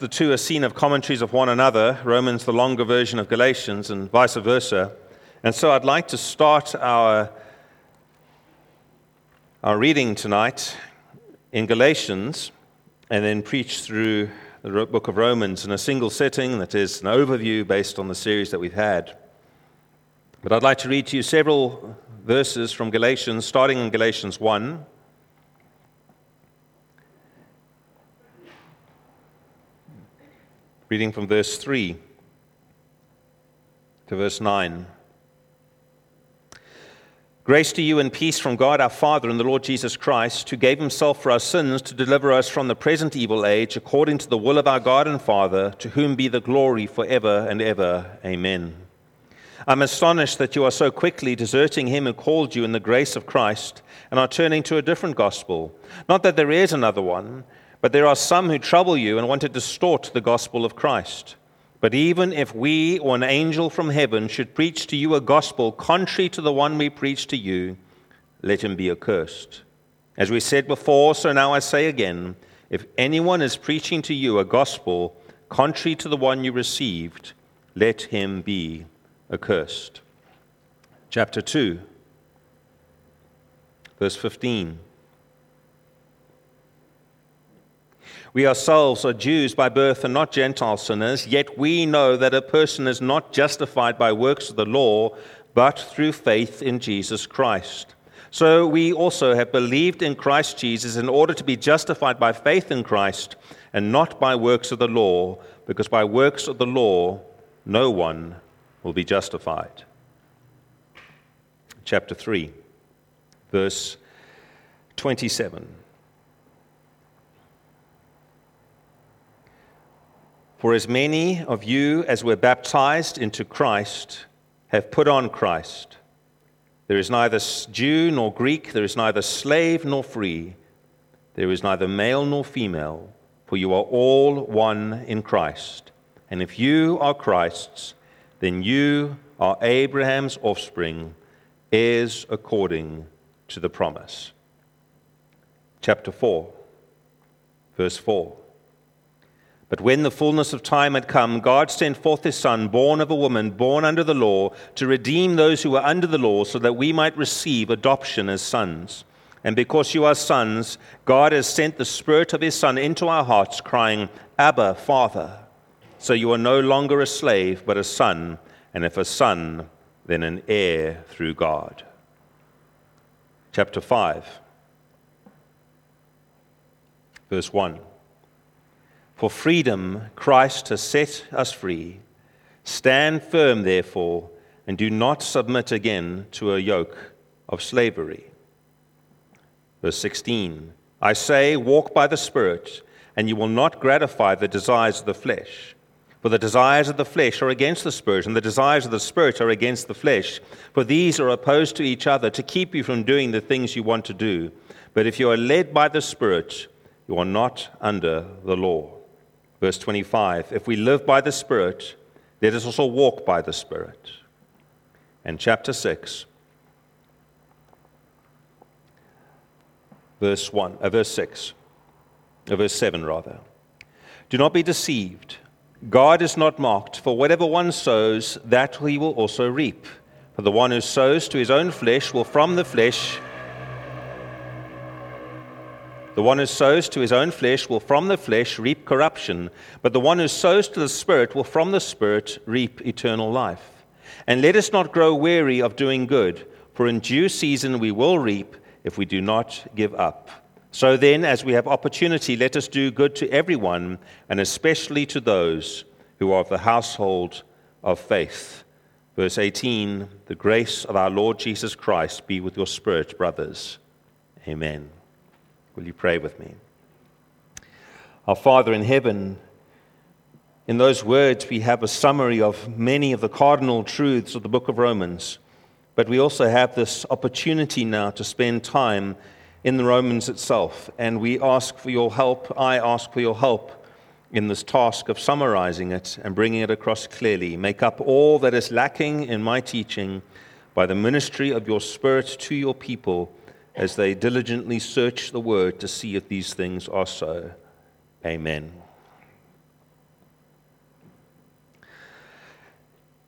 The two are seen of commentaries of one another, Romans the longer version of Galatians and vice versa. And so I'd like to start our reading tonight in Galatians and then preach through the book of Romans in a single setting that is an overview based on the series that we've had. But I'd like to read to you several verses from Galatians, starting in Galatians 1. Reading from verse 3 to verse 9. Grace to you and peace from God our Father and the Lord Jesus Christ, who gave himself for our sins to deliver us from the present evil age, according to the will of our God and Father, to whom be the glory forever and ever. Amen. I'm astonished that you are so quickly deserting him who called you in the grace of Christ and are turning to a different gospel. Not that there is another one, but there are some who trouble you and want to distort the gospel of Christ. But even if we or an angel from heaven should preach to you a gospel contrary to the one we preach to you, let him be accursed. As we said before, so now I say again, if anyone is preaching to you a gospel contrary to the one you received, let him be accursed. Chapter 2, verse 15. We ourselves are Jews by birth and not Gentile sinners, yet we know that a person is not justified by works of the law, but through faith in Jesus Christ. So we also have believed in Christ Jesus in order to be justified by faith in Christ and not by works of the law, because by works of the law no one will be justified. Chapter 3, verse 27. For as many of you as were baptized into Christ have put on Christ. There is neither Jew nor Greek, there is neither slave nor free, there is neither male nor female, for you are all one in Christ. And if you are Christ's, then you are Abraham's offspring, heirs according to the promise. Chapter 4, verse 4. But when the fullness of time had come, God sent forth his Son, born of a woman, born under the law, to redeem those who were under the law, so that we might receive adoption as sons. And because you are sons, God has sent the Spirit of his Son into our hearts, crying, Abba, Father. So you are no longer a slave, but a son, and if a son, then an heir through God. Chapter 5, verse 1. For freedom, Christ has set us free. Stand firm, therefore, and do not submit again to a yoke of slavery. Verse 16, I say, walk by the Spirit, and you will not gratify the desires of the flesh. For the desires of the flesh are against the Spirit, and the desires of the Spirit are against the flesh. For these are opposed to each other to keep you from doing the things you want to do. But if you are led by the Spirit, you are not under the law. Verse 25, if we live by the Spirit, let us also walk by the Spirit. And chapter 6, verse 7 rather. Do not be deceived. God is not mocked, for whatever one sows, that he will also reap. For the one who sows to his own flesh will from the flesh reap corruption, but the one who sows to the Spirit will from the Spirit reap eternal life. And let us not grow weary of doing good, for in due season we will reap if we do not give up. So then, as we have opportunity, let us do good to everyone, and especially to those who are of the household of faith. Verse 18, the grace of our Lord Jesus Christ be with your spirit, brothers. Amen. Will you pray with me? Our Father in heaven, in those words we have a summary of many of the cardinal truths of the book of Romans, but we also have this opportunity now to spend time in the Romans itself, and we ask for your help. I ask for your help in this task of summarizing it and bringing it across clearly. Make up all that is lacking in my teaching by the ministry of your Spirit to your people, as they diligently search the Word to see if these things are so. Amen.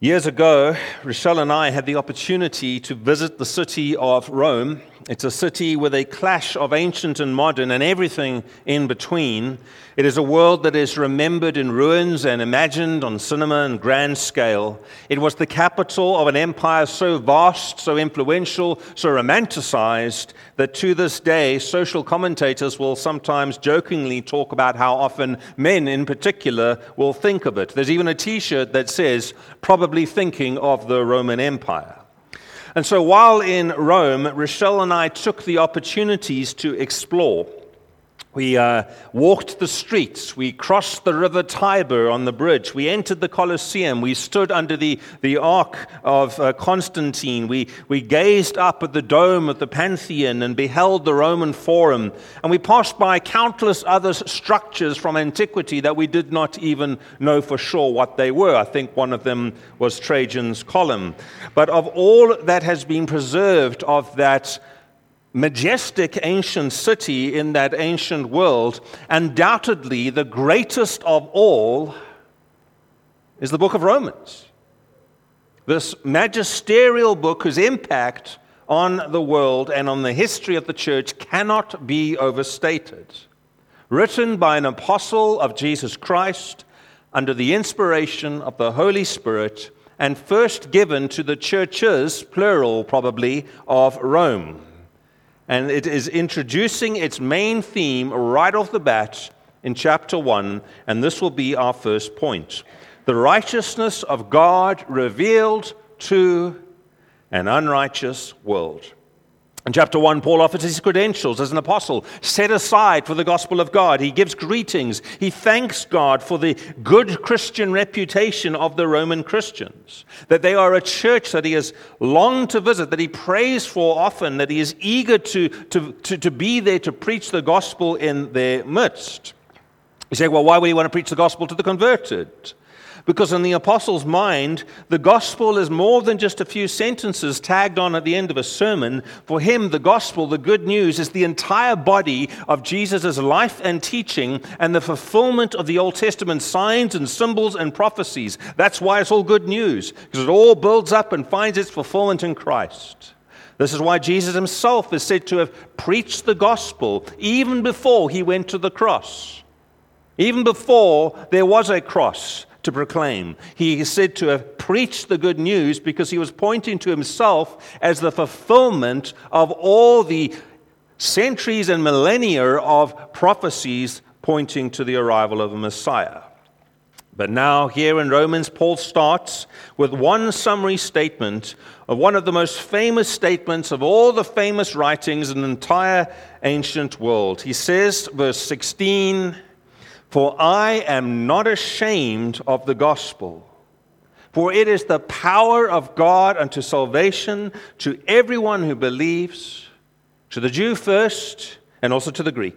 Years ago, Rochelle and I had the opportunity to visit the city of Rome. It's a city with a clash of ancient and modern and everything in between. It is a world that is remembered in ruins and imagined on cinema and grand scale. It was the capital of an empire so vast, so influential, so romanticized that to this day, social commentators will sometimes jokingly talk about how often men in particular will think of it. There's even a t-shirt that says, "Probably thinking of the Roman Empire." And so while in Rome, Rochelle and I took the opportunities to explore. We walked the streets. We crossed the river Tiber on the bridge. We entered the Colosseum. We stood under the Ark of Constantine. We gazed up at the dome of the Pantheon and beheld the Roman Forum. And we passed by countless other structures from antiquity that we did not even know for sure what they were. I think one of them was Trajan's Column. But of all that has been preserved of that majestic ancient city in that ancient world, undoubtedly the greatest of all is the book of Romans. This magisterial book whose impact on the world and on the history of the church cannot be overstated. Written by an apostle of Jesus Christ under the inspiration of the Holy Spirit and first given to the churches, plural probably, of Rome. And it is introducing its main theme right off the bat in chapter 1, and this will be our first point. The righteousness of God revealed to an unrighteous world. In chapter 1, Paul offers his credentials as an apostle, set aside for the gospel of God. He gives greetings. He thanks God for the good Christian reputation of the Roman Christians, that they are a church that he has longed to visit, that he prays for often, that he is eager to be there to preach the gospel in their midst. You say, well, why would he want to preach the gospel to the converted? Because in the apostle's mind, the gospel is more than just a few sentences tagged on at the end of a sermon. For him, the gospel, the good news, is the entire body of Jesus' life and teaching and the fulfillment of the Old Testament signs and symbols and prophecies. That's why it's all good news, because it all builds up and finds its fulfillment in Christ. This is why Jesus himself is said to have preached the gospel even before he went to the cross. Even before there was a cross to proclaim. He is said to have preached the good news because he was pointing to himself as the fulfillment of all the centuries and millennia of prophecies pointing to the arrival of a Messiah. But now here in Romans, Paul starts with one summary statement of one of the most famous statements of all the famous writings in the entire ancient world. He says, verse 16, "For I am not ashamed of the gospel, for it is the power of God unto salvation to everyone who believes, to the Jew first, and also to the Greek."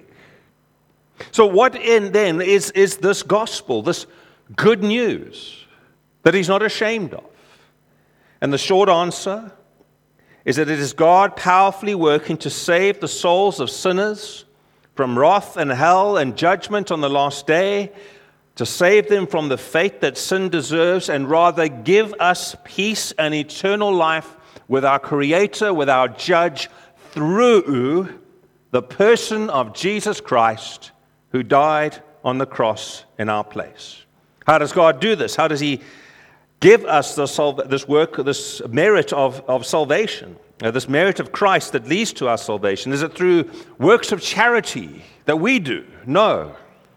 So what then is this gospel, this good news that he's not ashamed of? And the short answer is that it is God powerfully working to save the souls of sinners from wrath and hell and judgment on the last day, to save them from the fate that sin deserves, and rather give us peace and eternal life with our Creator, with our Judge, through the person of Jesus Christ, who died on the cross in our place. How does God do this? How does he give us this work, this merit of salvation? This merit of Christ that leads to our salvation? Is it through works of charity that we do? No.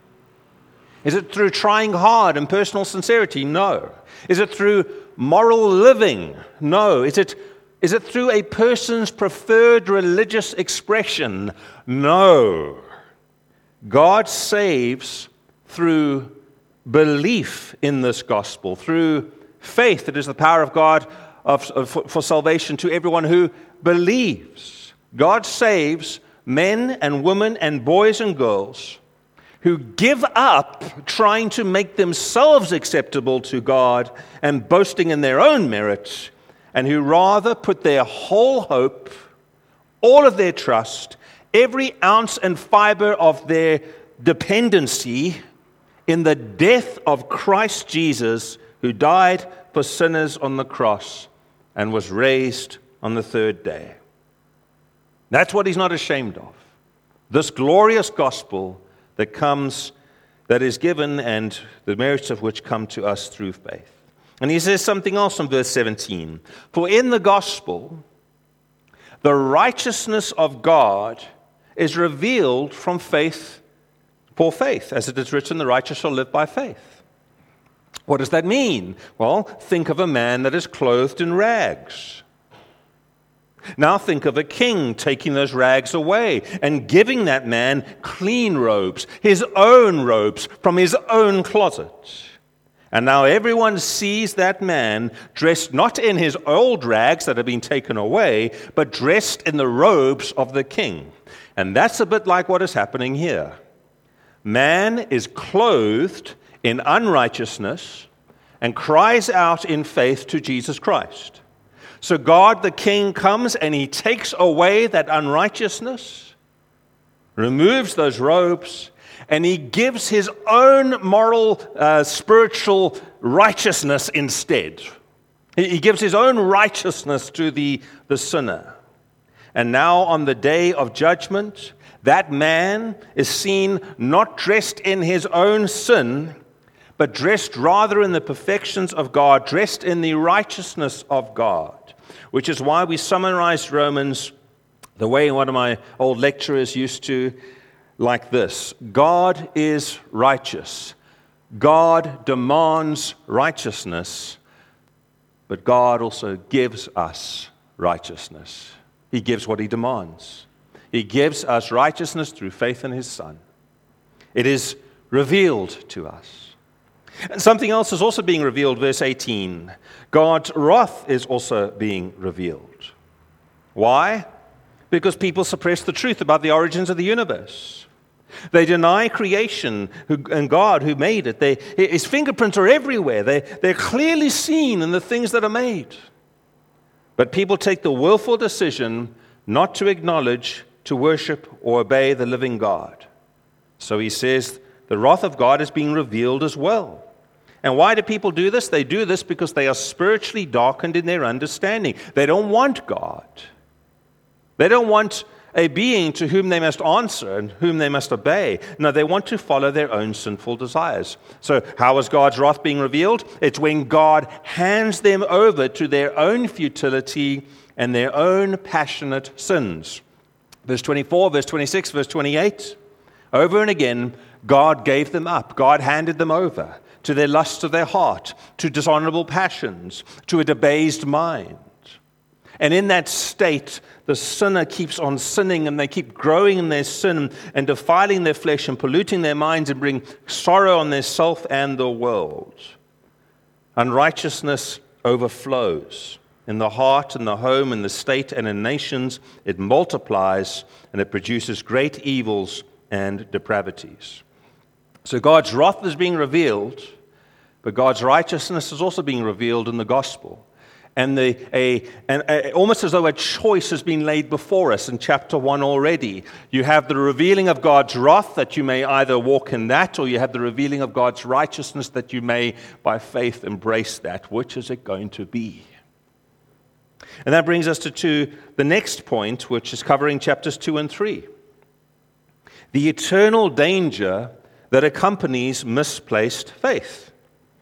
Is it through trying hard and personal sincerity? No. Is it through moral living? No. Is it through a person's preferred religious expression? No. God saves through belief in this gospel, through faith. It is the power of God for salvation to everyone who believes. God saves men and women and boys and girls who give up trying to make themselves acceptable to God and boasting in their own merit, and who rather put their whole hope, all of their trust, every ounce and fiber of their dependency in the death of Christ Jesus who died for sinners on the cross and was raised on the third day. That's what he's not ashamed of. This glorious gospel that is given, and the merits of which come to us through faith. And he says something else in verse 17. For in the gospel, the righteousness of God is revealed from faith for faith. As it is written, the righteous shall live by faith. What does that mean? Well, think of a man that is clothed in rags. Now think of a king taking those rags away and giving that man clean robes, his own robes from his own closet. And now everyone sees that man dressed not in his old rags that have been taken away, but dressed in the robes of the king. And that's a bit like what is happening here. Man is clothed in unrighteousness and cries out in faith to Jesus Christ. So God the King comes and he takes away that unrighteousness, removes those robes, and he gives his own moral, spiritual righteousness instead. He gives his own righteousness to the sinner. And now on the day of judgment, that man is seen not dressed in his own sin, but dressed rather in the perfections of God, dressed in the righteousness of God. Which is why we summarized Romans the way one of my old lecturers used to, like this. God is righteous. God demands righteousness, but God also gives us righteousness. He gives what he demands. He gives us righteousness through faith in his Son. It is revealed to us. And something else is also being revealed, verse 18. God's wrath is also being revealed. Why? Because people suppress the truth about the origins of the universe. They deny creation and God who made it. His fingerprints are everywhere. They're clearly seen in the things that are made. But people take the willful decision not to acknowledge, to worship, or obey the living God. So he says the wrath of God is being revealed as well. And why do people do this? They do this because they are spiritually darkened in their understanding. They don't want God. They don't want a being to whom they must answer and whom they must obey. No, they want to follow their own sinful desires. So how is God's wrath being revealed? It's when God hands them over to their own futility and their own passionate sins. Verse 24, verse 26, verse 28. Over and again, God gave them up. God handed them over to their lusts of their heart, to dishonorable passions, to a debased mind. And in that state, the sinner keeps on sinning, and they keep growing in their sin and defiling their flesh and polluting their minds and bring sorrow on their self and the world. Unrighteousness overflows in the heart, in the home, in the state, and in nations. It multiplies, and it produces great evils and depravities. So God's wrath is being revealed, but God's righteousness is also being revealed in the gospel. And almost as though a choice has been laid before us in chapter 1 already. You have the revealing of God's wrath, that you may either walk in that, or you have the revealing of God's righteousness, that you may, by faith, embrace that. Which is it going to be? And that brings us to the next point, which is covering chapters 2 and 3. The eternal danger that accompanies misplaced faith.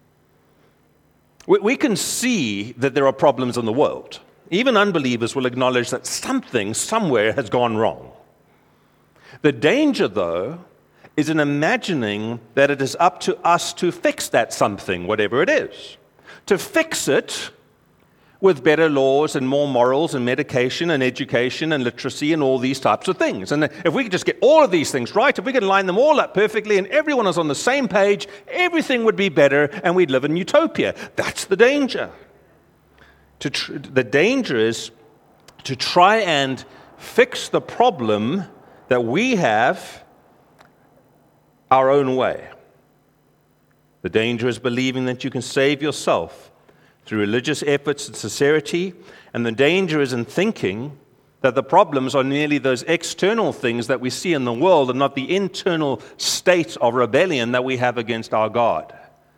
We can see that there are problems in the world. Even unbelievers will acknowledge that something somewhere has gone wrong. The danger, though, is in imagining that it is up to us to fix that something, whatever it is. To fix it with better laws and more morals and medication and education and literacy and all these types of things. And if we could just get all of these things right, if we could line them all up perfectly and everyone is on the same page, everything would be better and we'd live in utopia. That's the danger. The danger is to try and fix the problem that we have our own way. The danger is believing that you can save yourself through religious efforts and sincerity, and the danger is in thinking that the problems are merely those external things that we see in the world and not the internal state of rebellion that we have against our God.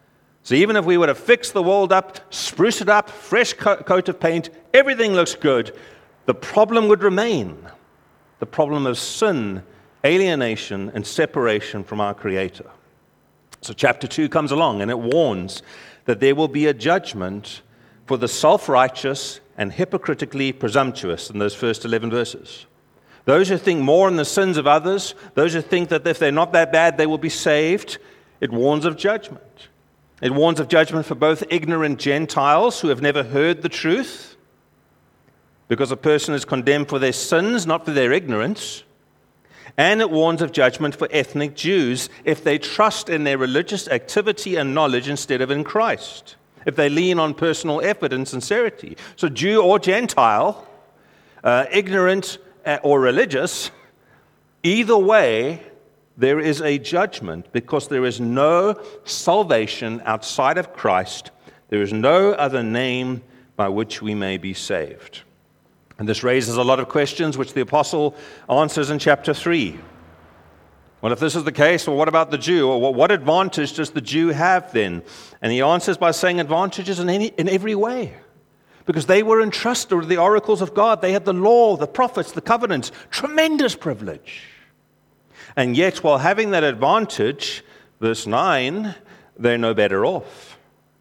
So even if we were to fix the world up, spruce it up, fresh coat of paint, everything looks good, the problem would remain. The problem of sin, alienation, and separation from our Creator. So chapter 2 comes along and it warns that there will be a judgment for the self-righteous and hypocritically presumptuous in those first 11 verses. Those who think more on the sins of others, those who think that if they're not that bad, they will be saved, it warns of judgment. It warns of judgment for both ignorant Gentiles who have never heard the truth, because a person is condemned for their sins, not for their ignorance. And it warns of judgment for ethnic Jews if they trust in their religious activity and knowledge instead of in Christ, if they lean on personal effort and sincerity. So Jew or Gentile, ignorant or religious, either way, there is a judgment because there is no salvation outside of Christ. There is no other name by which we may be saved. And this raises a lot of questions which the apostle answers in chapter 3. Well, if this is the case, well, what about the Jew? Or what advantage does the Jew have then? And he answers by saying advantages in every way. Because they were entrusted with the oracles of God. They had the law, the prophets, the covenants. Tremendous privilege. And yet, while having that advantage, verse 9, they're no better off.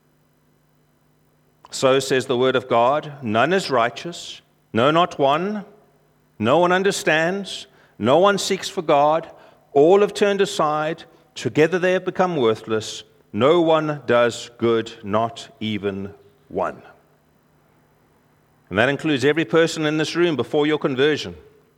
So says the word of God, none is righteous, no, not one. No one understands. No one seeks for God. All have turned aside. Together they have become worthless. No one does good, not even one. And that includes every person in this room before your conversion.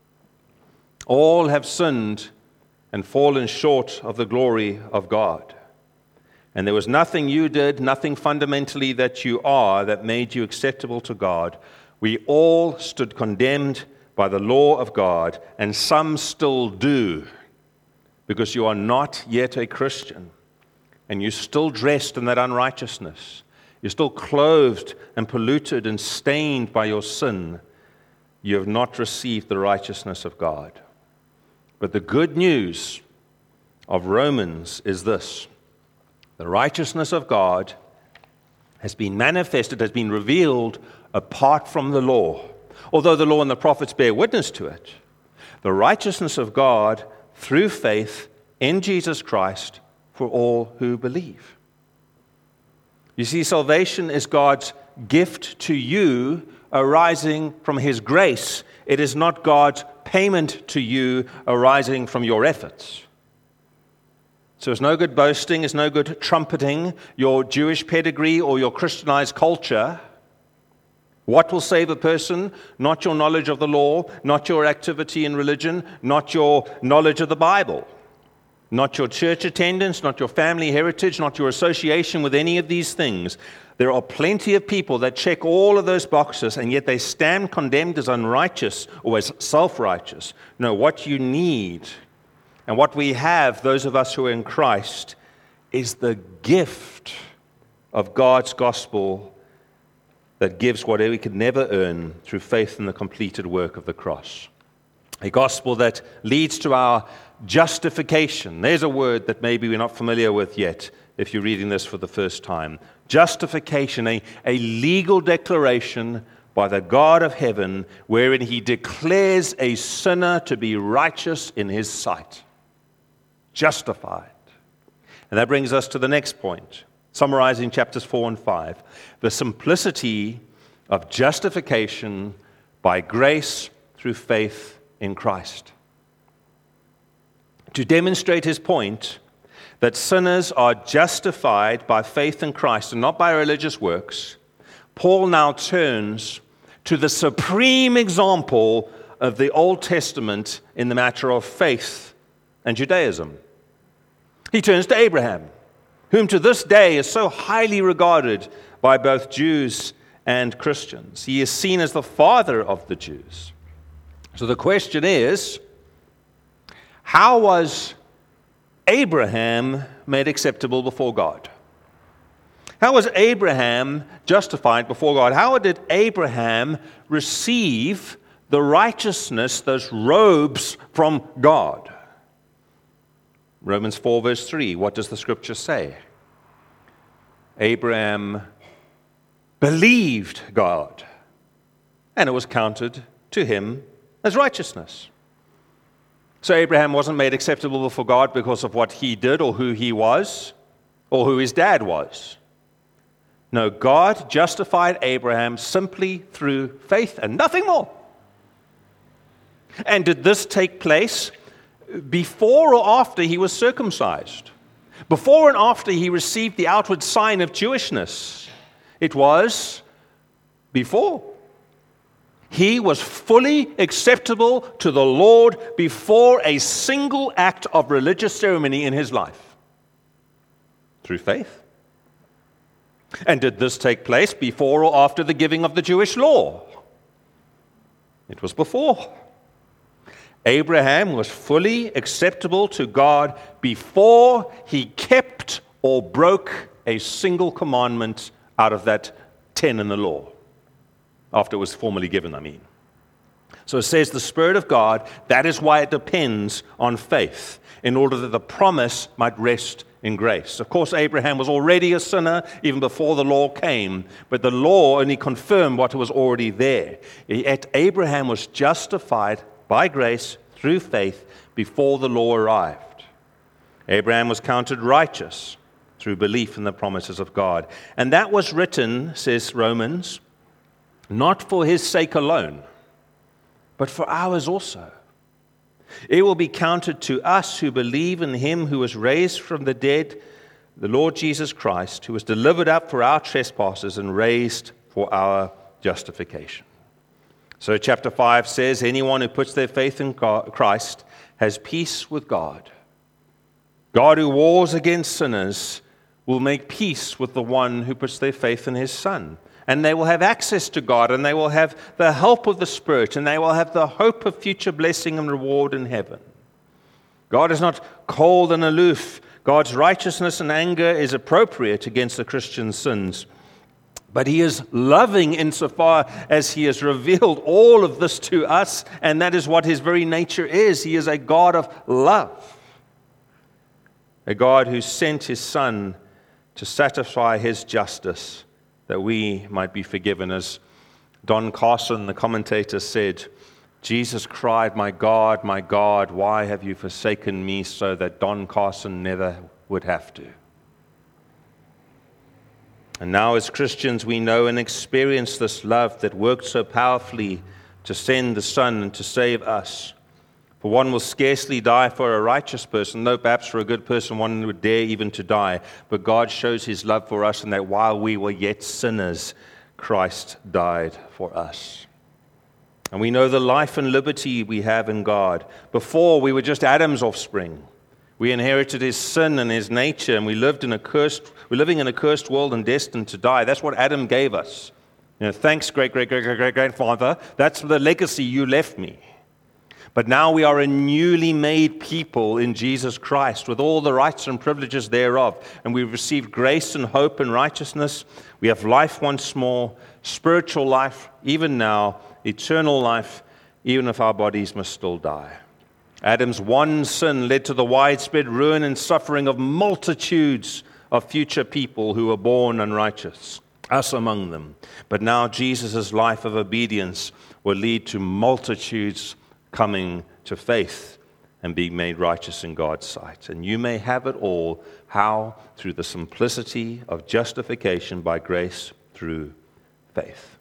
All have sinned and fallen short of the glory of God. And there was nothing you did, nothing fundamentally that you are that made you acceptable to God. We all stood condemned by the law of God, and some still do, because you are not yet a Christian, and you're still dressed in that unrighteousness. You're still clothed and polluted and stained by your sin. You have not received the righteousness of God. But the good news of Romans is this: the righteousness of God has been manifested, has been revealed apart from the law. Although the law and the prophets bear witness to it, the righteousness of God through faith in Jesus Christ for all who believe. You see, salvation is God's gift to you arising from His grace. It is not God's payment to you arising from your efforts. So it's no good boasting, it's no good trumpeting your Jewish pedigree or your Christianized culture. What will save a person? Not your knowledge of the law, not your activity in religion, not your knowledge of the Bible, not your church attendance, not your family heritage, not your association with any of these things. There are plenty of people that check all of those boxes, and yet they stand condemned as unrighteous or as self-righteous. No, what you need and what we have, those of us who are in Christ, is the gift of God's gospel that gives what we could never earn through faith in the completed work of the cross. A gospel that leads to our justification. There's a word that maybe we're not familiar with yet if you're reading this for the first time. Justification, a legal declaration by the God of heaven wherein He declares a sinner to be righteous in His sight. Justified. And that brings us to the next point, summarizing chapters 4 and 5. The simplicity of justification by grace through faith in Christ. To demonstrate his point that sinners are justified by faith in Christ and not by religious works, Paul now turns to the supreme example of the Old Testament in the matter of faith and Judaism. He turns to Abraham, whom to this day is so highly regarded by both Jews and Christians. He is seen as the father of the Jews. So the question is, how was Abraham made acceptable before God? How was Abraham justified before God? How did Abraham receive the righteousness, those robes from God? Romans 4 verse 3, what does the scripture say? Abraham believed God, and it was counted to him as righteousness. So Abraham wasn't made acceptable before God because of what he did or who he was or who his dad was. No, God justified Abraham simply through faith and nothing more. And did this take place before or after he was circumcised? Before and after he received the outward sign of Jewishness? It was before. He was fully acceptable to the Lord before a single act of religious ceremony in his life. Through faith. And did this take place before or after the giving of the Jewish law? It was before. Abraham was fully acceptable to God before he kept or broke a single commandment out of that 10 in the law. After it was formally given, I mean. So it says the Spirit of God, that is why it depends on faith, in order that the promise might rest in grace. Of course, Abraham was already a sinner even before the law came, but the law only confirmed what was already there. Yet Abraham was justified by grace through faith before the law arrived. Abraham was counted righteous through belief in the promises of God. And that was written, says Romans, not for his sake alone, but for ours also. It will be counted to us who believe in him who was raised from the dead, the Lord Jesus Christ, who was delivered up for our trespasses and raised for our justification. So chapter 5 says, anyone who puts their faith in Christ has peace with God. God who wars against sinners will make peace with the one who puts their faith in his Son. And they will have access to God, and they will have the help of the Spirit, and they will have the hope of future blessing and reward in heaven. God is not cold and aloof. God's righteousness and anger is appropriate against the Christian's sins. But he is loving insofar as he has revealed all of this to us, and that is what his very nature is. He is a God of love, a God who sent his Son to satisfy his justice, that we might be forgiven. As Don Carson, the commentator, said, Jesus cried, my God, why have you forsaken me?" so that Don Carson never would have to. And now as Christians, we know and experience this love that worked so powerfully to send the Son and to save us. For one will scarcely die for a righteous person, though perhaps for a good person one would dare even to die. But God shows his love for us in that while we were yet sinners, Christ died for us. And we know the life and liberty we have in God. Before, we were just Adam's offspring. We inherited his sin and his nature, and we're living in a cursed world and destined to die. That's what Adam gave us. Thanks, great-great-great-great-grandfather. That's the legacy you left me. But now we are a newly made people in Jesus Christ with all the rights and privileges thereof. And we've received grace and hope and righteousness. We have life once more, spiritual life, even now, eternal life, even if our bodies must still die. Adam's one sin led to the widespread ruin and suffering of multitudes of future people who were born unrighteous, us among them. But now Jesus' life of obedience will lead to multitudes coming to faith and being made righteous in God's sight. And you may have it all. How? Through the simplicity of justification by grace through faith.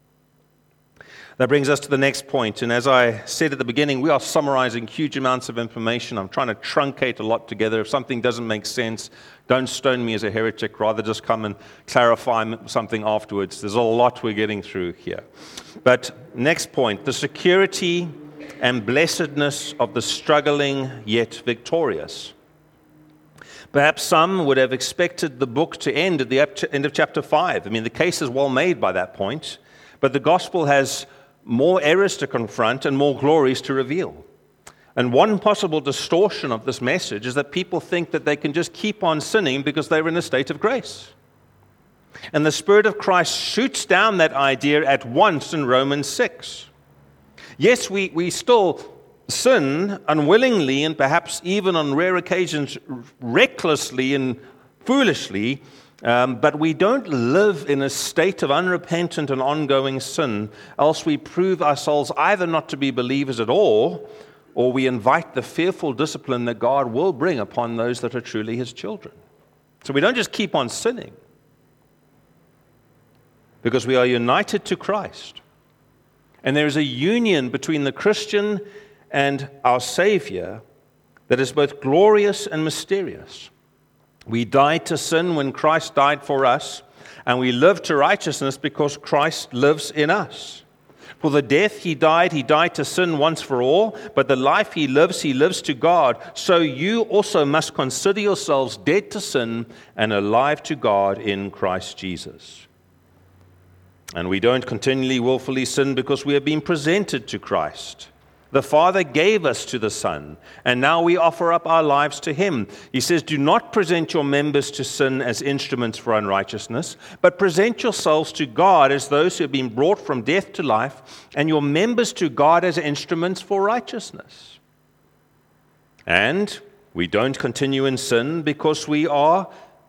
That brings us to the next point. And as I said at the beginning, we are summarizing huge amounts of information. I'm trying to truncate a lot together. If something doesn't make sense, don't stone me as a heretic. Rather just come and clarify something afterwards. There's a lot we're getting through here. But next point, the security and blessedness of the struggling yet victorious. Perhaps some would have expected the book to end at the end of chapter 5. I mean, the case is well made by that point, but the gospel has more errors to confront and more glories to reveal. And one possible distortion of this message is that people think that they can just keep on sinning because they're in a state of grace. And the Spirit of Christ shoots down that idea at once in Romans 6. Yes, we still sin unwillingly and perhaps even on rare occasions recklessly and foolishly, But we don't live in a state of unrepentant and ongoing sin, else we prove ourselves either not to be believers at all, or we invite the fearful discipline that God will bring upon those that are truly His children. So we don't just keep on sinning, because we are united to Christ. And there is a union between the Christian and our Savior that is both glorious and mysterious. We died to sin when Christ died for us, and we live to righteousness because Christ lives in us. For the death He died to sin once for all, but the life He lives to God. So you also must consider yourselves dead to sin and alive to God in Christ Jesus. And we don't continually willfully sin because we have been presented to Christ. The Father gave us to the Son, and now we offer up our lives to Him. He says, do not present your members to sin as instruments for unrighteousness, but present yourselves to God as those who have been brought from death to life, and your members to God as instruments for righteousness. And we don't continue in sin because we are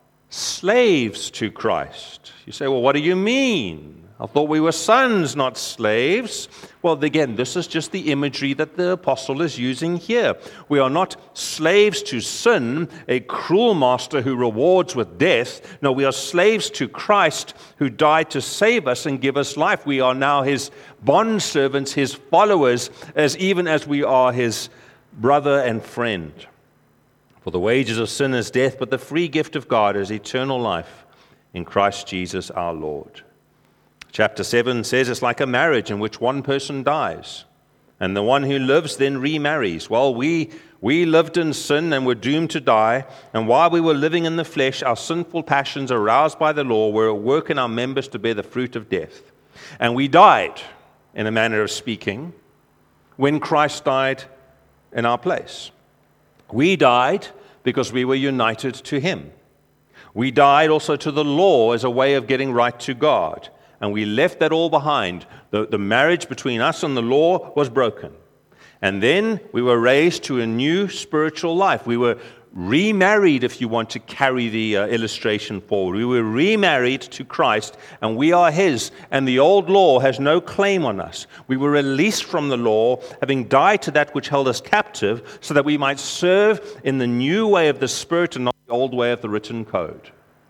slaves to Christ. You say, well, what do you mean? I thought we were sons, not slaves. Well, again, this is just the imagery that the apostle is using here. We are not slaves to sin, a cruel master who rewards with death. No, we are slaves to Christ who died to save us and give us life. We are now His bondservants, His followers, even as we are His brother and friend. For the wages of sin is death, but the free gift of God is eternal life in Christ Jesus our Lord. Chapter 7 says it's like a marriage in which one person dies, and the one who lives then remarries. Well, we lived in sin and were doomed to die, and while we were living in the flesh, our sinful passions aroused by the law were at work in our members to bear the fruit of death. And we died, in a manner of speaking, when Christ died in our place. We died because we were united to Him. We died also to the law as a way of getting right to God. And we left that all behind. The marriage between us and the law was broken. And then we were raised to a new spiritual life. We were remarried, if you want to carry the illustration forward. We were remarried to Christ, and we are His, and the old law has no claim on us. We were released from the law, having died to that which held us captive, so that we might serve in the new way of the Spirit and not the old way of the written code.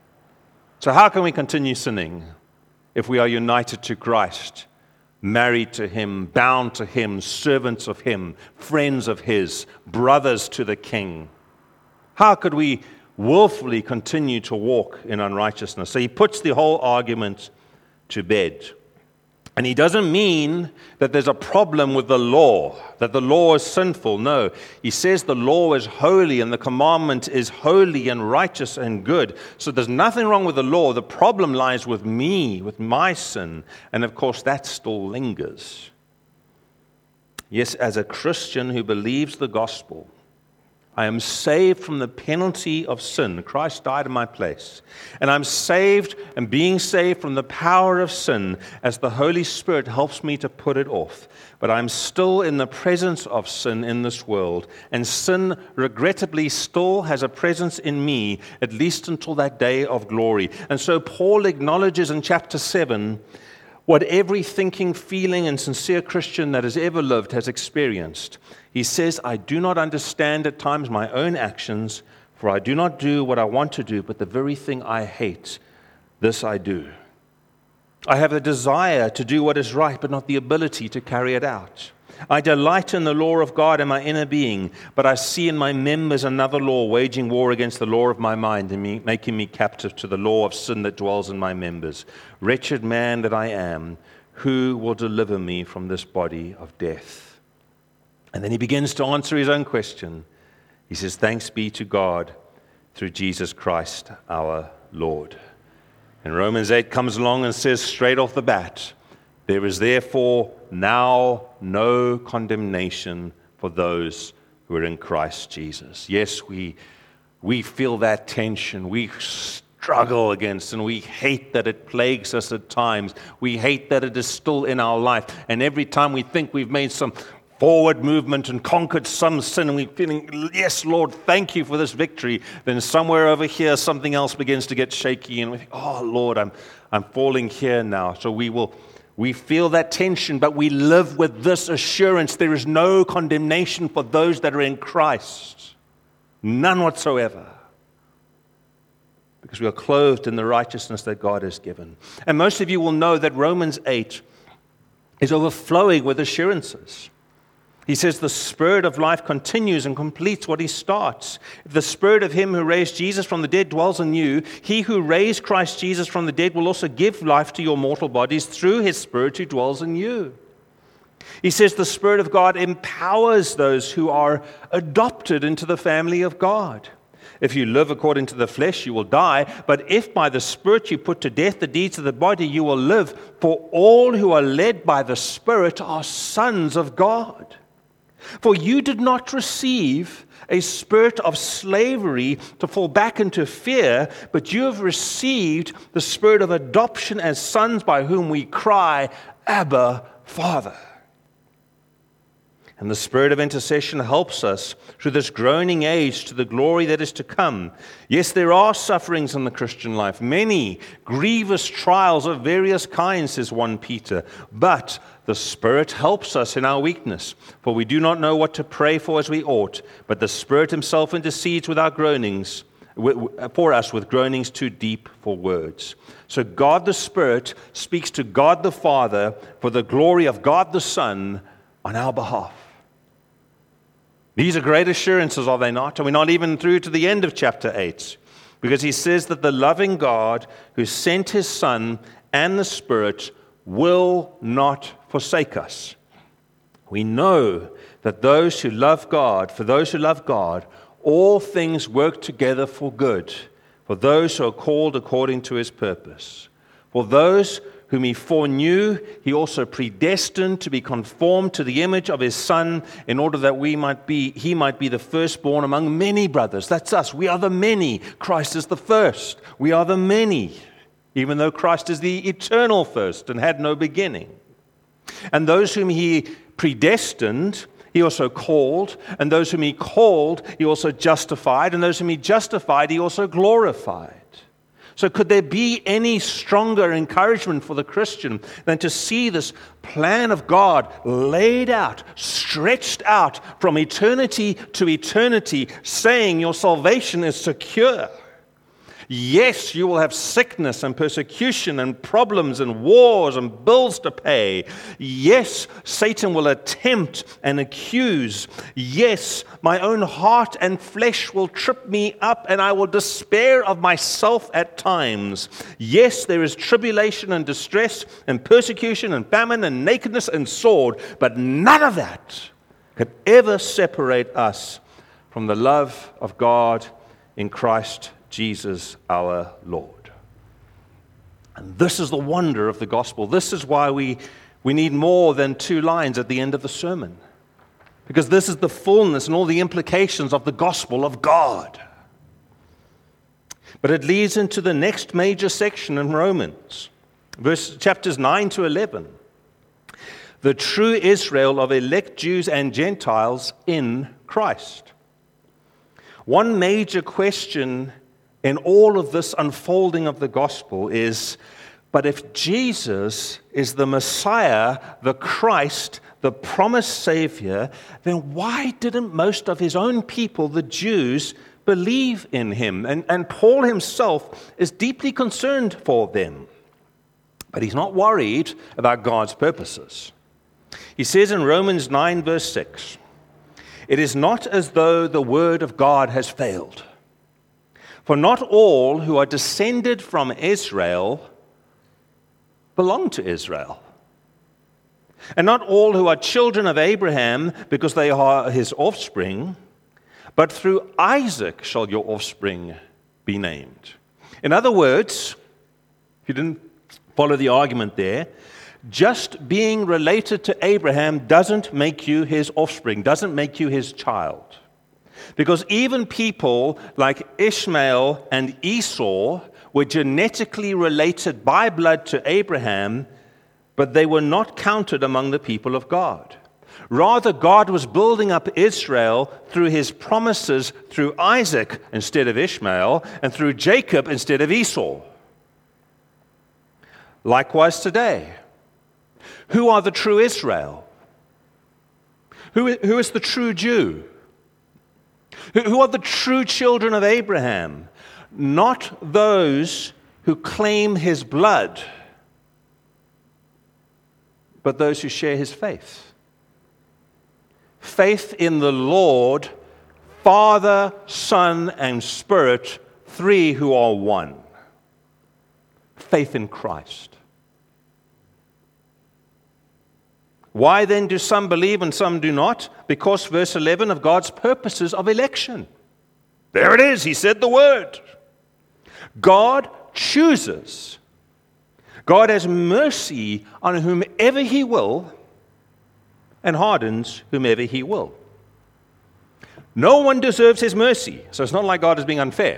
So how can we continue sinning if we are united to Christ, married to Him, bound to Him, servants of Him, friends of His, brothers to the King? How could we willfully continue to walk in unrighteousness? So he puts the whole argument to bed. And he doesn't mean that there's a problem with the law, that the law is sinful. No, he says the law is holy and the commandment is holy and righteous and good. So there's nothing wrong with the law. The problem lies with me, with my sin. And of course, that still lingers. Yes, as a Christian who believes the gospel, I am saved from the penalty of sin. Christ died in my place. And I'm saved and being saved from the power of sin as the Holy Spirit helps me to put it off. But I'm still in the presence of sin in this world. And sin, regrettably, still has a presence in me, at least until that day of glory. And so Paul acknowledges in chapter 7 what every thinking, feeling, and sincere Christian that has ever lived has experienced. He says, I do not understand at times my own actions, for I do not do what I want to do, but the very thing I hate, this I do. I have a desire to do what is right, but not the ability to carry it out. I delight in the law of God in my inner being, but I see in my members another law waging war against the law of my mind and making me captive to the law of sin that dwells in my members. Wretched man that I am, who will deliver me from this body of death? And then he begins to answer his own question. He says, thanks be to God through Jesus Christ our Lord. And Romans 8 comes along and says straight off the bat, there is therefore now no condemnation for those who are in Christ Jesus. Yes, we feel that tension. We struggle against, and we hate that it plagues us at times. We hate that it is still in our life. And every time we think we've made some forward movement and conquered some sin, and we're feeling, yes, Lord, thank you for this victory, then somewhere over here something else begins to get shaky, and we think, oh, Lord, I'm falling here now. So we feel that tension, but we live with this assurance: there is no condemnation for those that are in Christ. None whatsoever. Because we are clothed in the righteousness that God has given. And most of you will know that Romans 8 is overflowing with assurances. He says the Spirit of life continues and completes what He starts. If the Spirit of Him who raised Jesus from the dead dwells in you, He who raised Christ Jesus from the dead will also give life to your mortal bodies through His Spirit who dwells in you. He says the Spirit of God empowers those who are adopted into the family of God. If you live according to the flesh, you will die. But if by the Spirit you put to death the deeds of the body, you will live. For all who are led by the Spirit are sons of God. For you did not receive a spirit of slavery to fall back into fear, but you have received the spirit of adoption as sons, by whom we cry, Abba, Father. And the Spirit of intercession helps us through this groaning age to the glory that is to come. Yes, there are sufferings in the Christian life, many grievous trials of various kinds, says 1 Peter. But the Spirit helps us in our weakness, for we do not know what to pray for as we ought, but the Spirit Himself intercedes with our groanings, for us with groanings too deep for words. So God the Spirit speaks to God the Father for the glory of God the Son on our behalf. These are great assurances, are they not? And we're not even through to the end of chapter 8, because he says that the loving God who sent His Son and the Spirit will not forsake us. We know that those who love God, for those who love God, all things work together for good, for those who are called according to His purpose. For those whom He foreknew, He also predestined to be conformed to the image of His Son, in order that He might be the firstborn among many brothers. That's us. We are the many. Christ is the first. We are the many, even though Christ is the eternal first and had no beginning. And those whom He predestined, He also called. And those whom He called, He also justified. And those whom He justified, He also glorified. So could there be any stronger encouragement for the Christian than to see this plan of God laid out, stretched out from eternity to eternity, saying your salvation is secure? Yes, you will have sickness and persecution and problems and wars and bills to pay. Yes, Satan will attempt and accuse. Yes, my own heart and flesh will trip me up, and I will despair of myself at times. Yes, there is tribulation and distress and persecution and famine and nakedness and sword, but none of that could ever separate us from the love of God in Christ Jesus our Lord. And this is the wonder of the gospel. This is why we need more than 2 lines at the end of the sermon. Because this is the fullness and all the implications of the gospel of God. But it leads into the next major section in Romans, chapters 9 to 11. The true Israel of elect Jews and Gentiles in Christ. One major question in all of this unfolding of the gospel is, but if Jesus is the Messiah, the Christ, the promised Savior, then why didn't most of His own people, the Jews, believe in Him? And Paul himself is deeply concerned for them. But he's not worried about God's purposes. He says in Romans 9 verse 6, it is not as though the word of God has failed. For not all who are descended from Israel belong to Israel. And not all who are children of Abraham, because they are his offspring, but through Isaac shall your offspring be named. In other words, if you didn't follow the argument there, just being related to Abraham doesn't make you his offspring, doesn't make you his child. Because even people like Ishmael and Esau were genetically related by blood to Abraham, but they were not counted among the people of God. Rather, God was building up Israel through his promises through Isaac instead of Ishmael, and through Jacob instead of Esau. Likewise today, who are the true Israel? Who is the true Jew? Who are the true children of Abraham? Not those who claim his blood, but those who share his faith. Faith in the Lord, Father, Son, and Spirit, three who are one. Faith in Christ. Why then do some believe and some do not? Because, verse 11, of God's purposes of election. There it is, he said the word. God chooses. God has mercy on whomever he will and hardens whomever he will. No one deserves his mercy, so it's not like God is being unfair.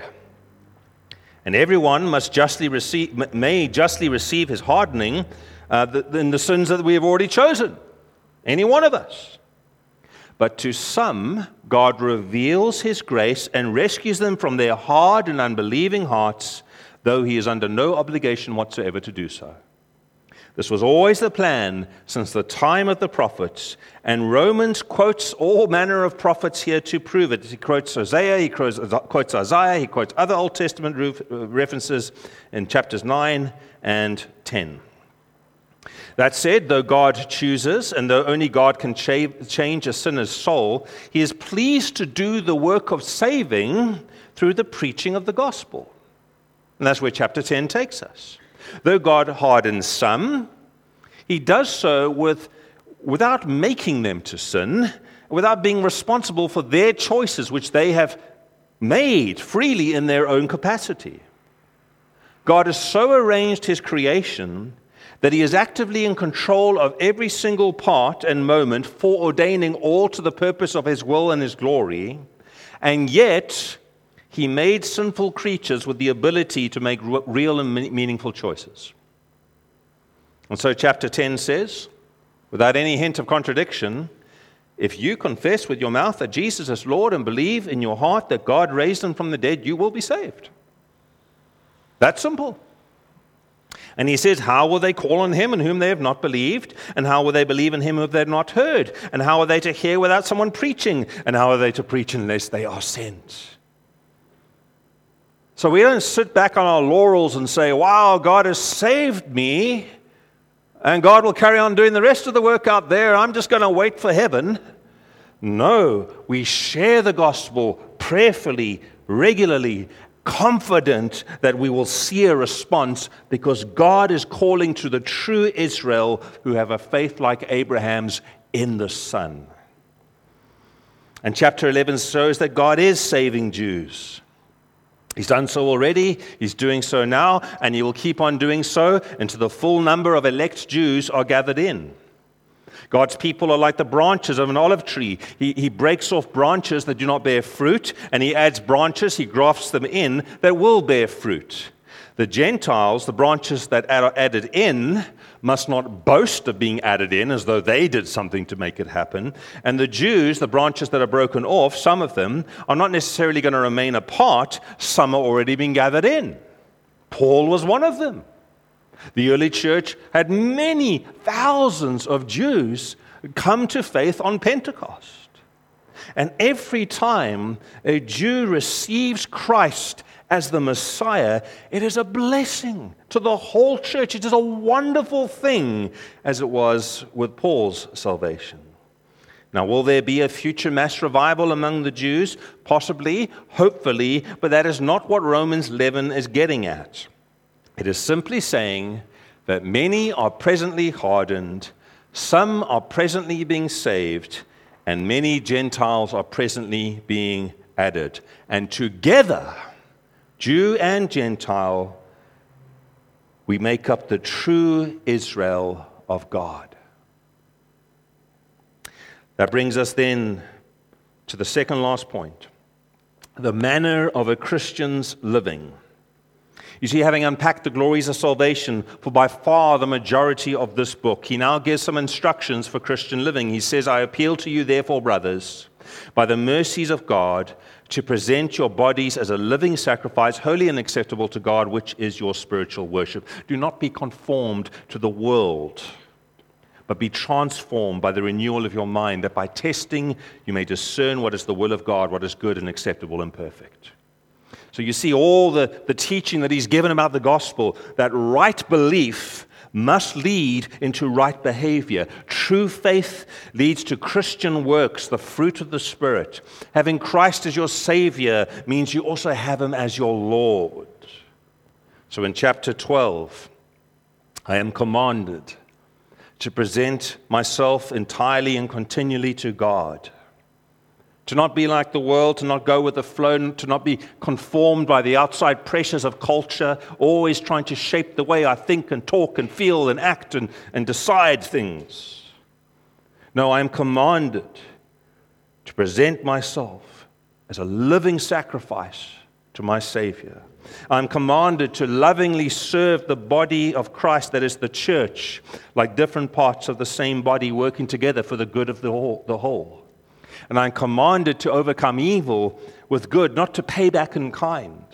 And everyone may justly receive his hardening in the sins that we have already chosen. Any one of us. But to some, God reveals his grace and rescues them from their hard and unbelieving hearts, though he is under no obligation whatsoever to do so. This was always the plan since the time of the prophets, and Romans quotes all manner of prophets here to prove it. He quotes Hosea, he quotes Isaiah, he quotes other Old Testament references in chapters 9 and 10. That said, though God chooses, and though only God can change a sinner's soul, he is pleased to do the work of saving through the preaching of the gospel. And that's where chapter 10 takes us. Though God hardens some, he does so without making them to sin, without being responsible for their choices, which they have made freely in their own capacity. God has so arranged his creation that he is actively in control of every single part and moment, foreordaining all to the purpose of his will and his glory, and yet he made sinful creatures with the ability to make real and meaningful choices. And so chapter 10 says, without any hint of contradiction, if you confess with your mouth that Jesus is Lord and believe in your heart that God raised him from the dead, you will be saved. That's simple. And he says, how will they call on him in whom they have not believed? And how will they believe in him whom they have not heard? And how are they to hear without someone preaching? And how are they to preach unless they are sent? So we don't sit back on our laurels and say, wow, God has saved me, and God will carry on doing the rest of the work out there. I'm just going to wait for heaven. No, we share the gospel prayerfully, regularly, confident that we will see a response because God is calling to the true Israel who have a faith like Abraham's in the Son. And chapter 11 shows that God is saving Jews. He's done so already, he's doing so now, and he will keep on doing so until the full number of elect Jews are gathered in. God's people are like the branches of an olive tree. He breaks off branches that do not bear fruit, and he adds branches, he grafts them in, that will bear fruit. The Gentiles, the branches that are added in, must not boast of being added in as though they did something to make it happen. And the Jews, the branches that are broken off, some of them, are not necessarily going to remain apart. Some are already being gathered in. Paul was one of them. The early church had many thousands of Jews come to faith on Pentecost. And every time a Jew receives Christ as the Messiah, it is a blessing to the whole church. It is a wonderful thing, as it was with Paul's salvation. Now, will there be a future mass revival among the Jews? Possibly, hopefully, but that is not what Romans 11 is getting at. It is simply saying that many are presently hardened, some are presently being saved, and many Gentiles are presently being added. And together, Jew and Gentile, we make up the true Israel of God. That brings us then to the second last point, the manner of a Christian's living. You see, having unpacked the glories of salvation for by far the majority of this book, he now gives some instructions for Christian living. He says, I appeal to you, therefore, brothers, by the mercies of God, to present your bodies as a living sacrifice, holy and acceptable to God, which is your spiritual worship. Do not be conformed to the world, but be transformed by the renewal of your mind, that by testing you may discern what is the will of God, what is good and acceptable and perfect. So you see all the teaching that he's given about the gospel, that right belief must lead into right behavior. True faith leads to Christian works, the fruit of the Spirit. Having Christ as your Savior means you also have him as your Lord. So in chapter 12, I am commanded to present myself entirely and continually to God. To not be like the world, to not go with the flow, to not be conformed by the outside pressures of culture, always trying to shape the way I think and talk and feel and act and decide things. No, I am commanded to present myself as a living sacrifice to my Savior. I'm commanded to lovingly serve the body of Christ, that is the church, like different parts of the same body working together for the good of the whole. And I'm commanded to overcome evil with good, not to pay back in kind.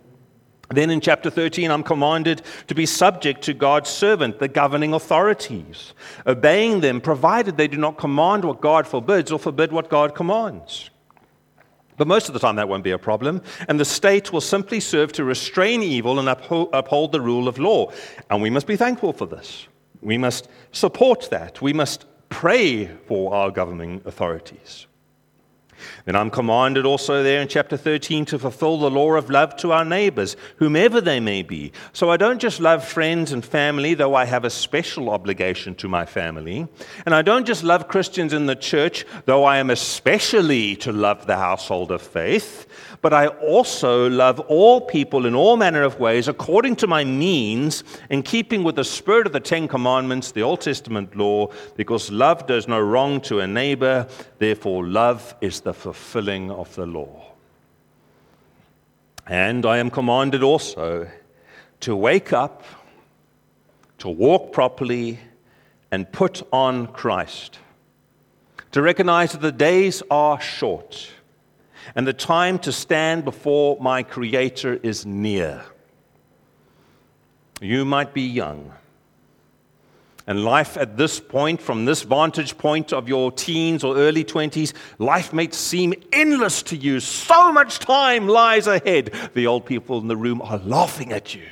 Then in chapter 13, I'm commanded to be subject to God's servant, the governing authorities, obeying them, provided they do not command what God forbids or forbid what God commands. But most of the time that won't be a problem, and the state will simply serve to restrain evil and uphold the rule of law. And we must be thankful for this. We must support that. We must pray for our governing authorities. Then I'm commanded also there in chapter 13 to fulfill the law of love to our neighbors, whomever they may be. So I don't just love friends and family, though I have a special obligation to my family. And I don't just love Christians in the church, though I am especially to love the household of faith. But I also love all people in all manner of ways, according to my means, in keeping with the spirit of the Ten Commandments, the Old Testament law, because love does no wrong to a neighbor, therefore love is the fulfilling of the law. And I am commanded also to wake up, to walk properly, and put on Christ. To recognize that the days are short, and the time to stand before my Creator is near. You might be young, and life at this point, from this vantage point of your teens or early 20s, life may seem endless to you. So much time lies ahead. The old people in the room are laughing at you.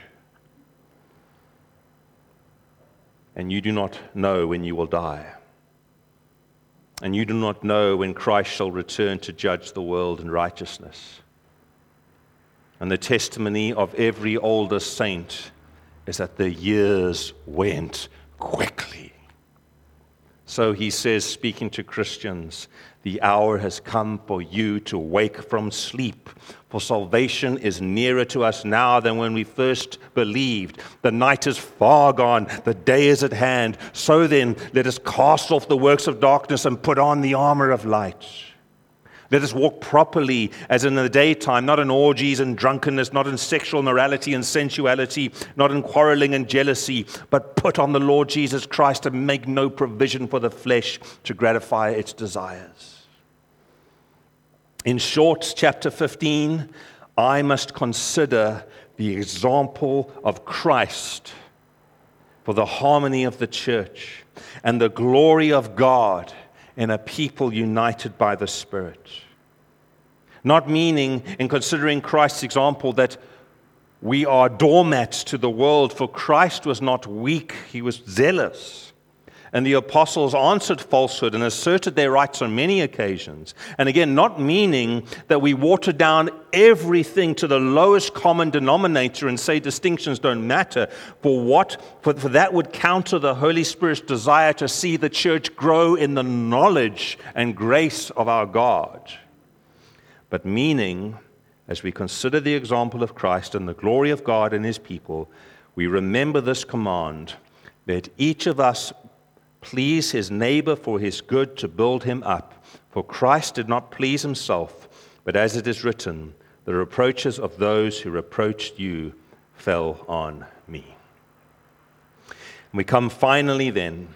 And you do not know when you will die. And you do not know when Christ shall return to judge the world in righteousness. And the testimony of every older saint is that the years went quickly. So he says, speaking to Christians, the hour has come for you to wake from sleep, for salvation is nearer to us now than when we first believed. The night is far gone, the day is at hand. So then, let us cast off the works of darkness and put on the armor of light. Let us walk properly as in the daytime, not in orgies and drunkenness, not in sexual immorality and sensuality, not in quarreling and jealousy, but put on the Lord Jesus Christ and make no provision for the flesh to gratify its desires. In short, chapter 15, I must consider the example of Christ for the harmony of the church and the glory of God in a people united by the Spirit. Not meaning, in considering Christ's example, that we are doormats to the world, for Christ was not weak, he was zealous. And the apostles answered falsehood and asserted their rights on many occasions. And again, not meaning that we water down everything to the lowest common denominator and say distinctions don't matter. For that would counter the Holy Spirit's desire to see the church grow in the knowledge and grace of our God. But meaning, as we consider the example of Christ and the glory of God and his people, we remember this command: let each of us please his neighbor for his good, to build him up. For Christ did not please himself, but as it is written, the reproaches of those who reproached you fell on me. We come finally then,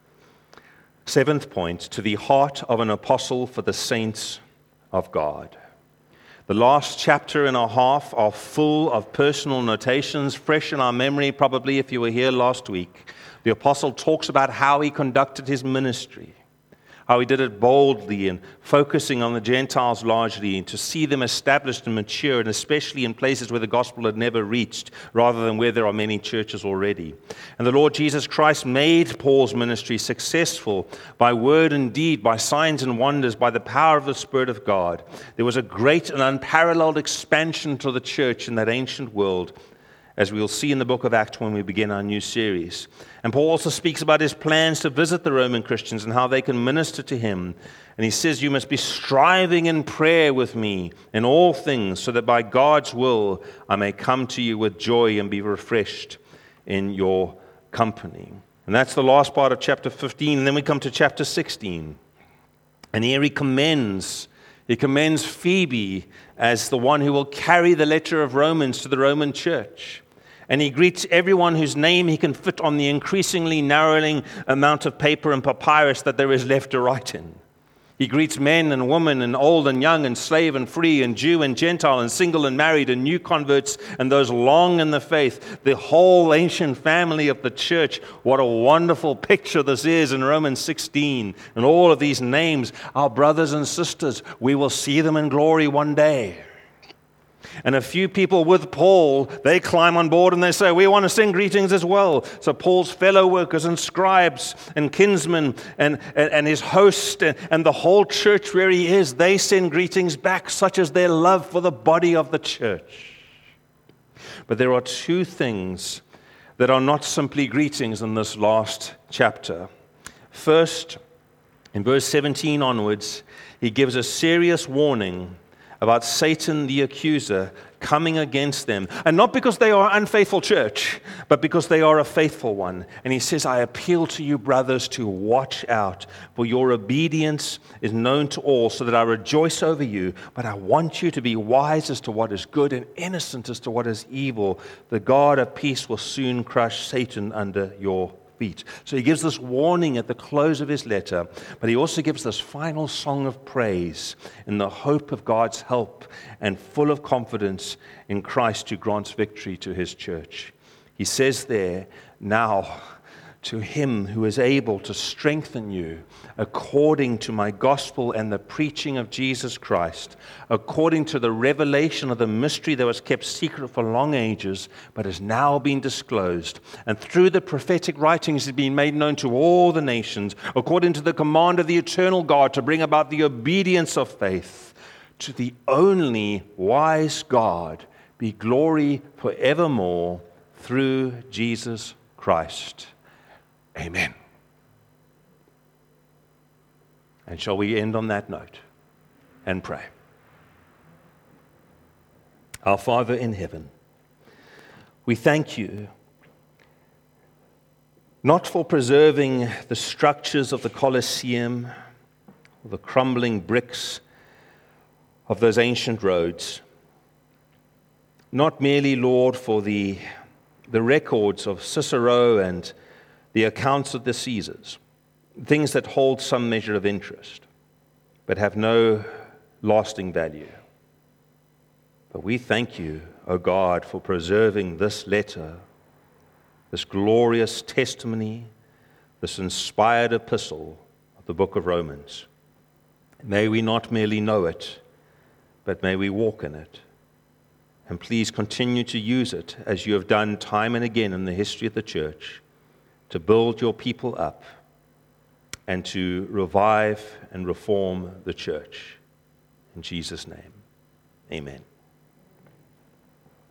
seventh point, to the heart of an apostle for the saints of God. The last chapter and a half are full of personal notations, fresh in our memory, probably if you were here last week. The apostle talks about how he conducted his ministry, how he did it boldly and focusing on the Gentiles largely, and to see them established and mature, and especially in places where the gospel had never reached, rather than where there are many churches already. And the Lord Jesus Christ made Paul's ministry successful by word and deed, by signs and wonders, by the power of the Spirit of God. There was a great and unparalleled expansion to the church in that ancient world, as we'll see in the book of Acts when we begin our new series. And Paul also speaks about his plans to visit the Roman Christians and how they can minister to him. And he says, you must be striving in prayer with me in all things, so that by God's will I may come to you with joy and be refreshed in your company. And that's the last part of chapter 15. And then we come to chapter 16. And here he commends Phoebe as the one who will carry the letter of Romans to the Roman church. And he greets everyone whose name he can fit on the increasingly narrowing amount of paper and papyrus that there is left to write in. He greets men and women and old and young and slave and free and Jew and Gentile and single and married and new converts and those long in the faith, the whole ancient family of the church. What a wonderful picture this is in Romans 16. And all of these names, our brothers and sisters, we will see them in glory one day. And a few people with Paul, they climb on board and they say, we want to send greetings as well. So Paul's fellow workers and scribes and kinsmen and his host and the whole church where he is, they send greetings back, such as their love for the body of the church. But there are two things that are not simply greetings in this last chapter. First, in verse 17 onwards, he gives a serious warning about Satan the accuser coming against them. And not because they are an unfaithful church, but because they are a faithful one. And he says, I appeal to you, brothers, to watch out, for your obedience is known to all, so that I rejoice over you. But I want you to be wise as to what is good and innocent as to what is evil. The God of peace will soon crush Satan under your feet. So he gives this warning at the close of his letter, but he also gives this final song of praise in the hope of God's help and full of confidence in Christ who grants victory to his church. He says there, now to him who is able to strengthen you according to my gospel and the preaching of Jesus Christ, according to the revelation of the mystery that was kept secret for long ages, but has now been disclosed, and through the prophetic writings has been made known to all the nations, according to the command of the eternal God, to bring about the obedience of faith. To the only wise God be glory forevermore through Jesus Christ. Amen. And shall we end on that note and pray? Our Father in heaven, we thank you not for preserving the structures of the Colosseum, or the crumbling bricks of those ancient roads, not merely, Lord, for the records of Cicero and the accounts of the Caesars, things that hold some measure of interest, but have no lasting value. But we thank you, O God, for preserving this letter, this glorious testimony, this inspired epistle of the book of Romans. May we not merely know it, but may we walk in it. And please continue to use it, as you have done time and again in the history of the church, to build your people up and to revive and reform the church. In Jesus' name, amen.